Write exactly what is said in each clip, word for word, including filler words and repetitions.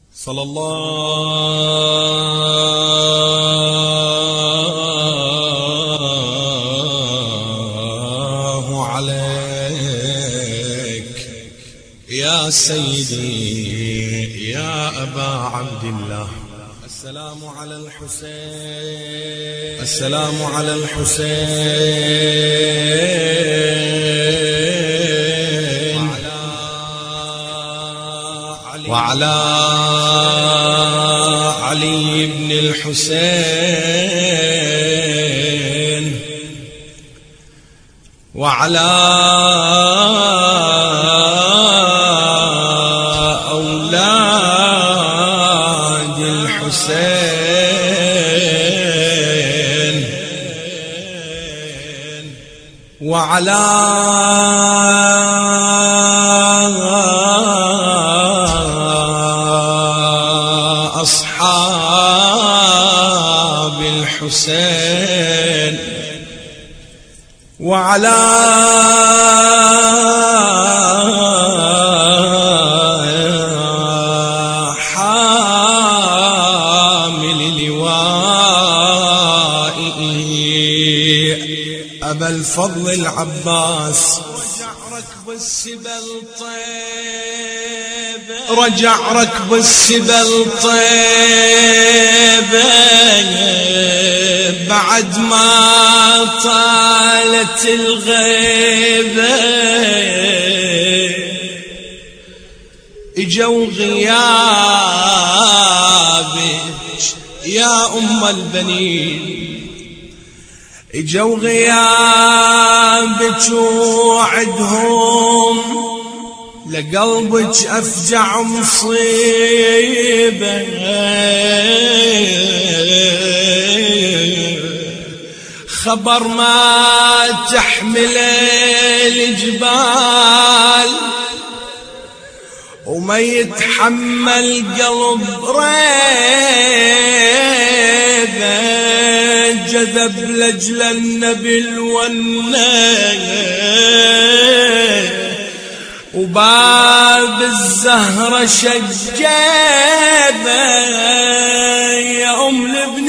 صلى الله عليك يا سيدي يا أبا عبد الله. السلام على الحسين، السلام على الحسين وعلى علي بن الحسين وعلى أولاد الحسين وعلى أصحاب الحسين وعلى حامل لوائه أبا الفضل العباس. رجع ركب السبل طيبة، رجع ركب السبل طيبة بعد ما طالت الغيبة، اجوا غيابك يا أم البنين، اجوا غيابك وعدهم لقلبك أفجع مصيبة، خبر ما تحمل الجبال وما يتحمل قلب ريبة، جذب لجل النبي الوناية وباب الزهرة شجابة يا أم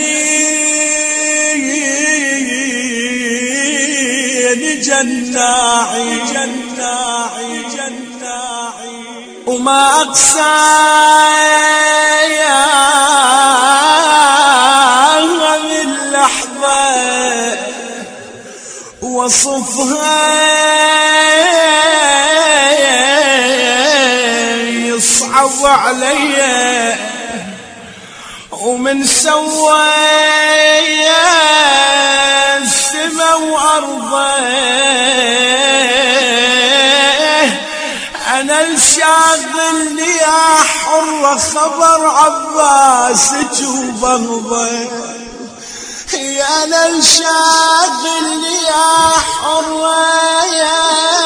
البنين، جناعي جناعي جناعي وما أقسى يا من لحظة وصفها يصعب علي، ومن سوى السما وأرضه أنا الشاغلني يا حرة خبر عباسك وبغضه، يا أنا الشاغلني يا حرة يا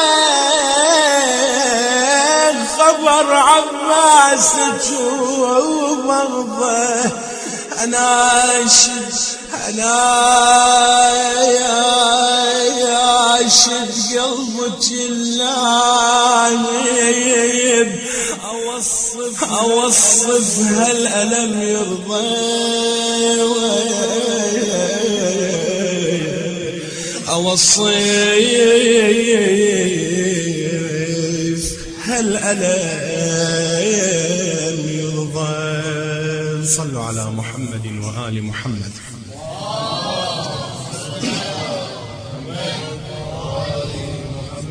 خبر عباسك وبغضه، أنا شد أنا يا يا شد قلبك اللاهب أوصف أوصف هالألم يرضى، أوصف هالألم يرضى. صلوا على محمد وآل محمد.